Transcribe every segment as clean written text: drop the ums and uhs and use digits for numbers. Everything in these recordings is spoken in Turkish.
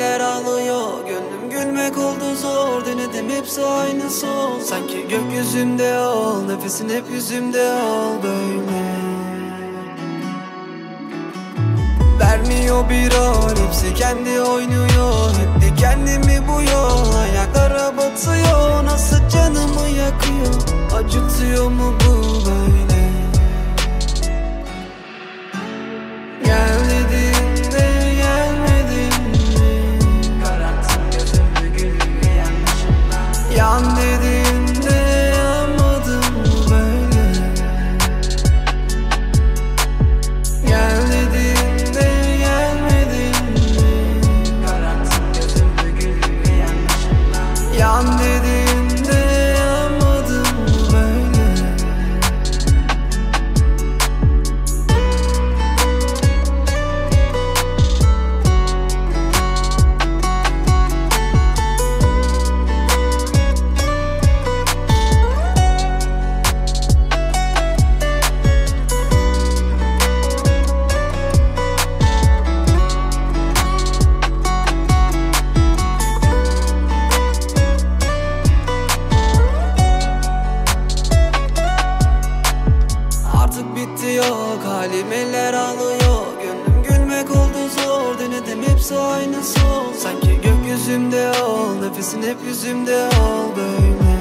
eller ağlıyor, gönlüm gülmek oldu zor. Denedim hepsi aynı son. Sanki gökyüzümde ol, nefesin hep yüzümde ol böyle. Vermiyor bir rol, hepsi kendi oynuyor. Hep de kendimi bu yol ayaklara batıyor. Nasıl canımı yakıyor, acıtıyor mu bu böyle? Gel dediğinde gelmedin mi? Kararttın gözümü gülümü yanlışımla. Yan dediğinde yanmadın mı böyle? Gel dediğinde gelmedin mi? Kararttın gözümü gülümü yanlışımla. Yan dediğinde yanmadın mı böyle? Artık bitti yok, halim eller ağlıyor. Gönlüm gülmek oldu zor. Denedim hepsi aynı son. Sanki gökyüzümde ol, nefesin hep yüzümde ol böyle.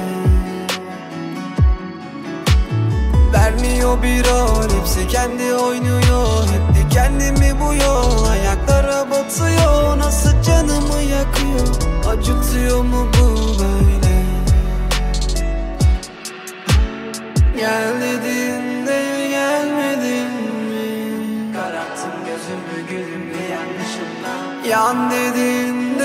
Vermiyor bir rol, hepsi kendi oynuyor. Hep de kendimi bu yol ayaklara batıyor. Nasıl canımı yakıyor, acıtıyor mu bu böyle? Gel dediğinde gelmedin mi? Kararttın gözümü gülümü yanlışımla. Yan dediğinde